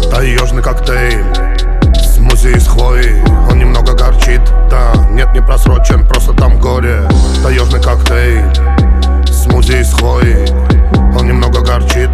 Таежный коктейль, смузи из хвои. Он немного горчит, да, нет, не просрочен, просто там горе. Таежный коктейль, смузи из хвои. Он немного горчит,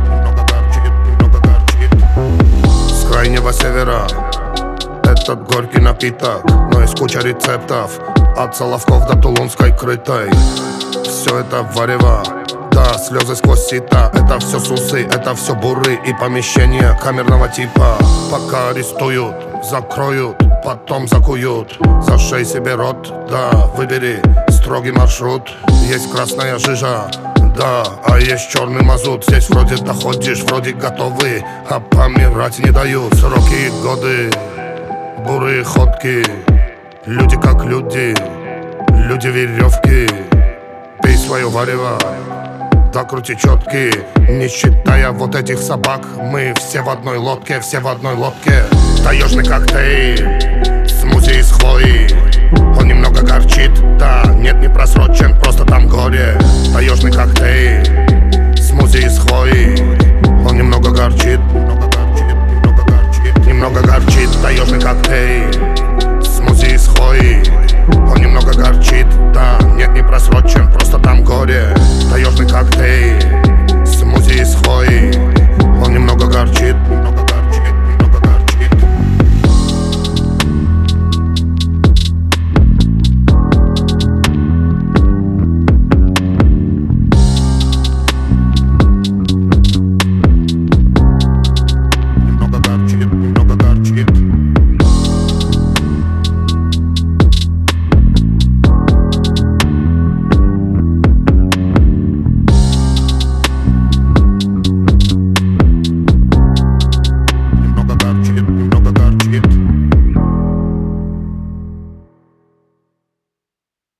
с крайнего севера этот горький напиток, но есть куча рецептов, от Соловков до Тулунской крытой. Все это варево, да, слезы сквозь сито. Это все сусы, это все буры и помещения камерного типа. Пока арестуют, закроют, потом закуют. Зашей себе рот, да, выбери строгий маршрут. Есть красная жижа, да, а есть черный мазут. Здесь вроде доходишь, вроде готовы, а помирать не дают. Сроки и годы, бурые ходки, люди как люди, люди веревки. Пей свое варево, да крути четки, не считая вот этих собак. Мы все в одной лодке, все в одной лодке. Таежный коктейль, смузи из хвои. Он немного горчит, да, нет, не просрочен, просто там горе. Таежный коктейль, смузи из хвои. Он немного горчит, немного горчит. Таежный коктейль, смузи из хвои. Он немного горчит, да, нет, не просрочен, просто там горе. Таежный коктейль, смузи из хвои. Он немного горчит.